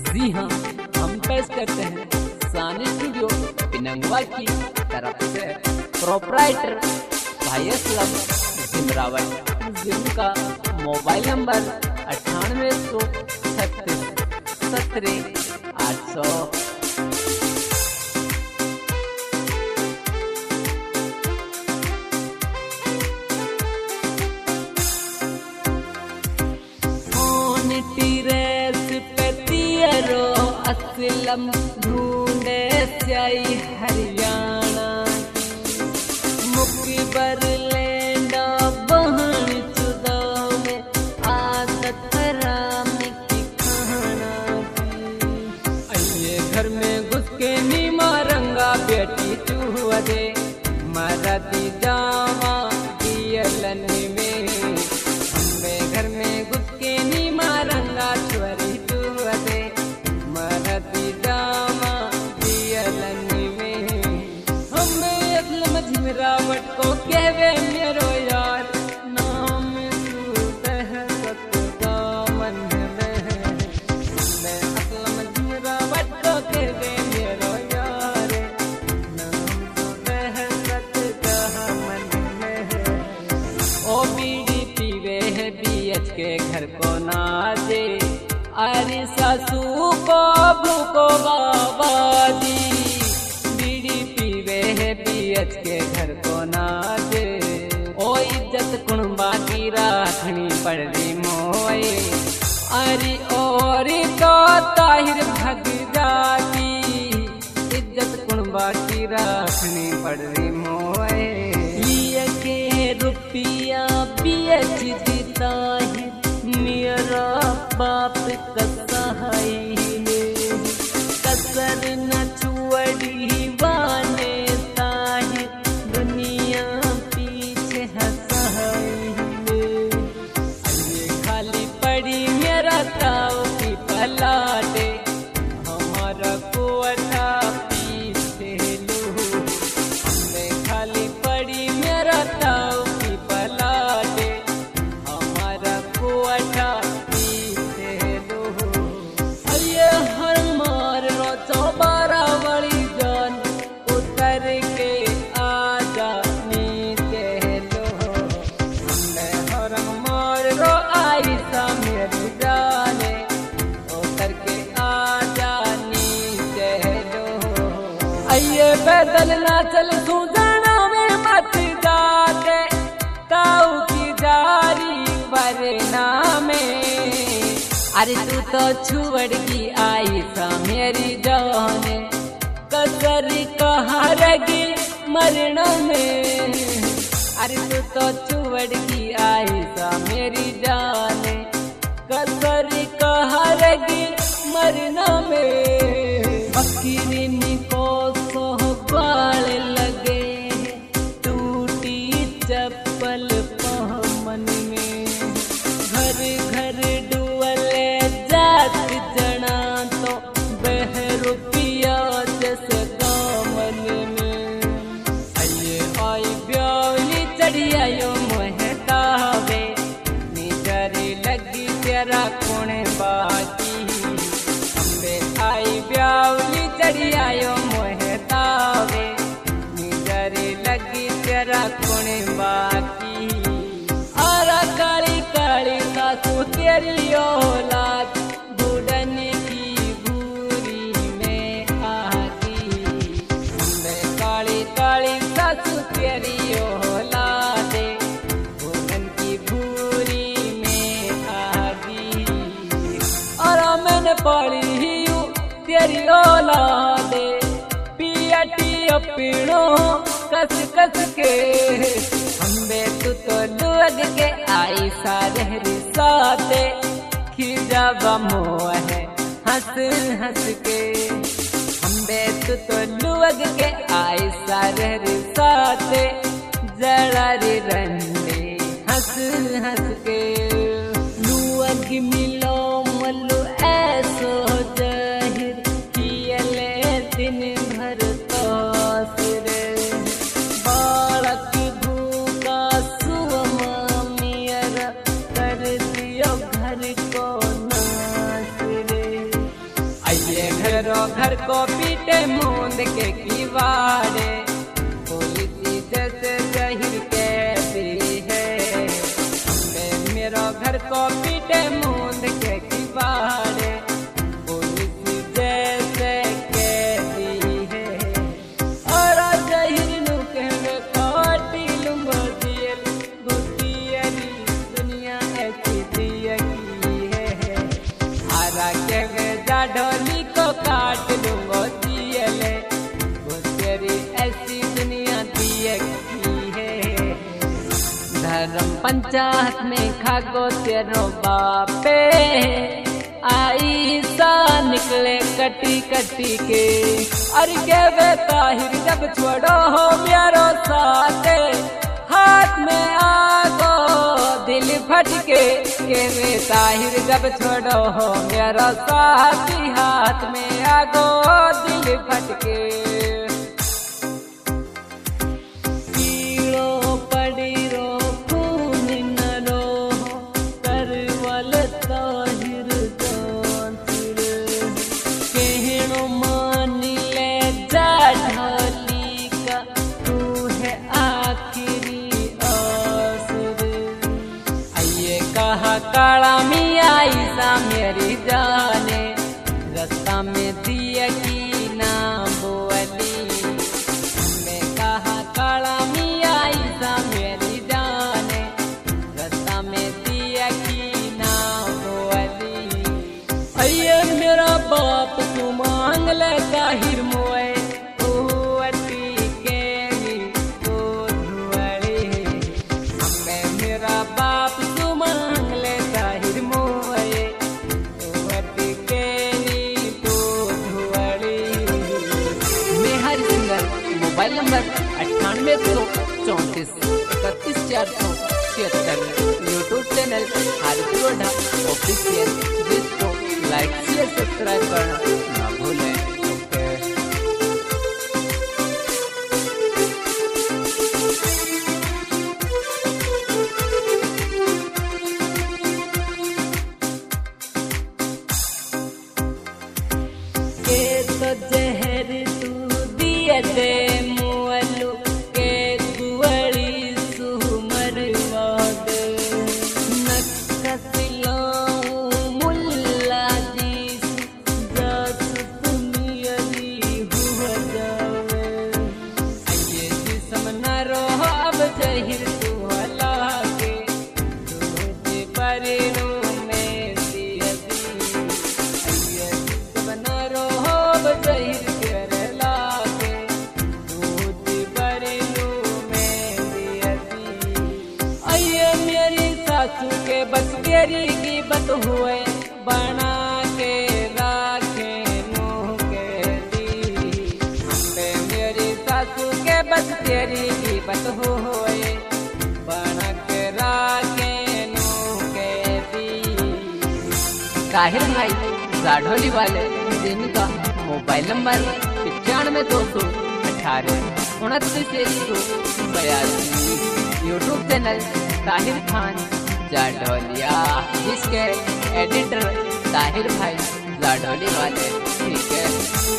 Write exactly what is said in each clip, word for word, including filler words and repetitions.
जी हाँ, हम पेश करते हैं सानी स्टूडियो पिनंगवा की तरफ से प्रोप्राइटर भाई असलम जिमरावत, जिनका मोबाइल नंबर अट्ठानवे सौ छत्तीस सत्रह आठ सौ। असलम ढूंढे स्याई हरियाणा मुकबर लेंडा बहन चुदा में आदत राम की खाना की। अये घर में घुस के नीमा रंगा बेटी चूह दे मरदी जावा दियलन में। हमें घर में घुस के नीमा रंगा छुरी चूह दे मरदी जामा दियलन में। हमें असलम जिमरावत को कहवे मेरो यार, नाम सूतह सतदा मन में। मैं असलम जिमरावत को कहवे मेरो यार, नाम सूतह सतदा मन में। ओ बीड़ी पीवे है बीएच के घर को नाजे, अरे सासू को भूको बाबा दी। बीड़ी पीवे है बीएच के घर को नाचे, ओ इज्जत कुणबा की राखनी पड़ रही मोए। अरे और तो ताहिर भग जाती, इज्जत कुणबा की राखनी पड़ रही मोए। लिए के रुपया बीएच जीता है मेरा बाप कसाई ने, कसर न छुड़ी बाने ताहे दुनिया पीछे हंसाई ने। अये खाली पड़ी मेरा ताऊ की पलाटे, हमारा कोटा पीछे लो। हमें खाली पड़ी मेरा ताऊ की पलाटे, हमारा कोटा पैदल ना चल तू जाना में मत जाते, ताऊ की जारी वरना में। अरे तू तो छुवड़ की आई सा मेरी जाने, कसर कहाँ रगी मरना में। अरे तू तो छुवड़ की आई सा मेरी जाने, कसर कहाँ रगी मरना में। फकीरिन को बाल लगे टूटी चप्पल पहमन में, घर घर डुअले जात जना तो बहरूपिया जैसे दामन में। अये आई ब्यावली चढ़ी आयो मोहतावे, निजरी लगी तेरा कोने बाकी। हमें आई ब्यावली चढ़ी आयो तावे, निजरी लगी तेरा कुणे बाकी। आरा काली काली सासू तेरी औलाद, बुढ़न की भूरी में आगी। मैं काली काली सासू तेरी औलाद, बुढ़न की भूरी में आगी। और मैंने पड़ी ही तेरी औलाद, पीड़ो कस कस के। हम्बे तू तो लुअग के आई सारे साथे, खिजावा मोह है हंस हंस के। हम्बे तू तो लुअग के आई सारे साथे, जड़ा रे रंडे हंस हंस के। लुअग मिलो मल्लू ऐसो जाहिर, कियले दिन भर बालक भूखा सुअमा मियर कर दियो घर को नास रे। मेरो घर को पीटे मूंद के किवाड़े, पुलिस जैसे जहिर कैदी है। मेरो घर को पीटे मूंद के किवाड़े, पुलिस जैसे कैदी है। और जहिर नु कहवे काटी लूंगा जेल, बुतियरी दुनिया ऐसी दिया की है। आरा कहवे जा ढोली को काट लूंगा जेल, बुतियरी ऐसी दुनिया दिया की है। धर्म पंचायत में खागो तेरो बापे, आई सा निकले कटी कटी के। और के वे ताहिर जब छोड़ो हो प्यारो साथे, हाथ में आगो दिल फटके। के वे ताहिर जब छोड़ो हो मेरा साथी, हाथ में आगो दिल फटके। काला मिया ईसा मेरी जाने, रास्ता में दिया की ना बोली। मैं कहा काला मिया ईसा मेरी जाने, रास्ता में दिया की ना बोली। अये मेरा बाप तू मांग ले ताहिर मोए, मेरा बाप तू मांग ले ताहिर मोए, मोबाइल नंबर अट्ठानवे सौ चौंतीस इकतीस चार सौ छिहत्तर। YouTube channel Haris Roda official, जिसको लाइक शेयर सब्सक्राइब करना ना भूलें। के तो जहर तू दिया दे मुअलु के दुआरी सुमर वाद, नक्कसिलो मुल्ला जी जात दुनियाली हुआ जावे। ये जिस्म न रोह अब जहिर तू हला के, तुझे परिणु में दिया दी। ये जिस्म न रोह अब जहिर के लागे, तुझे परिणु में दिया दी। अये मेरी सासू के बस तेरी की बत हुए, बना के राखे नूह के दी। हमने मेरी सासू के बस तेरी की बत हुए, बना के राखे नूह के दी। ताहिर भाई जाढोली वाले, जिनका मोबाइल नंबर पचानवे दो सौ अठारह उनतीस एक सौ बयासी। यूट्यूब चैनल ताहिर खान जाढोलिया, जिसके एडिटर ताहिर भाई जाढोली वाले। ठीक है।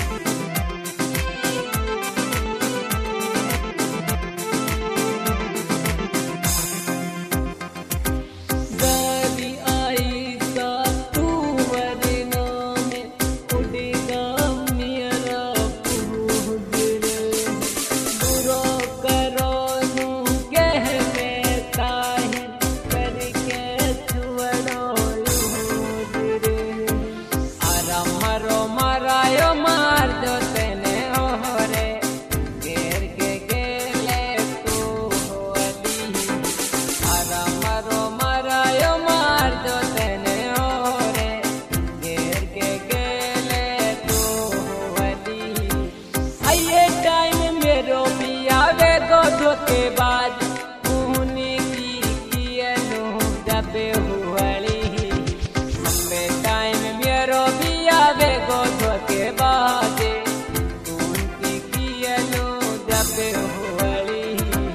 के बाद मुहनी की कियनो दबे हुआली, हमें टाइम मेरो भी आवे गोधो के बाद उनकी कियनो दबे हुआली।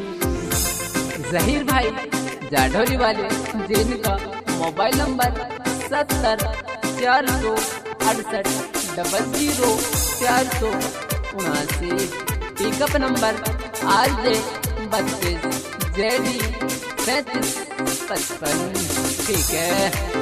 जहीर भाई जाढोली वाले, जिनका मोबाइल नंबर सत्तर चार सौ अड़सठ डबल जीरो चार सौ उनासी। पिकअप नंबर आर जे बत्तीस जेडी सैंतीस पचपन। ठीक है।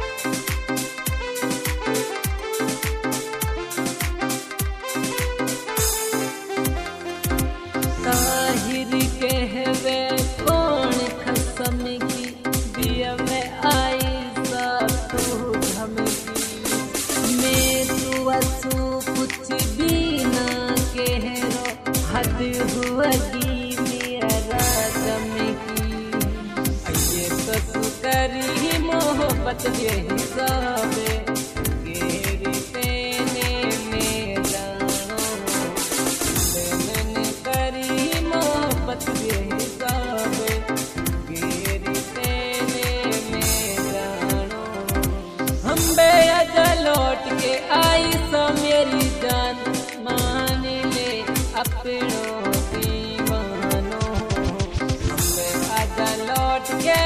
ताहिर कहवे कौन खसम की दिया में आई तू धमकी। मैं तू असू कुछ भी ना कह रो हद हुआगी मेरा चमकी। ये तो तू करी मोहब्बत ये हिसाबे गेरी पेने में जानो। मैंने करी मोहब्बत ये हिसाबे गेरी पेने में जानो। हम बेअदा लौट के आई सो मेरी जान मान ले अपनों दीवानों। हम बेअदा लौट के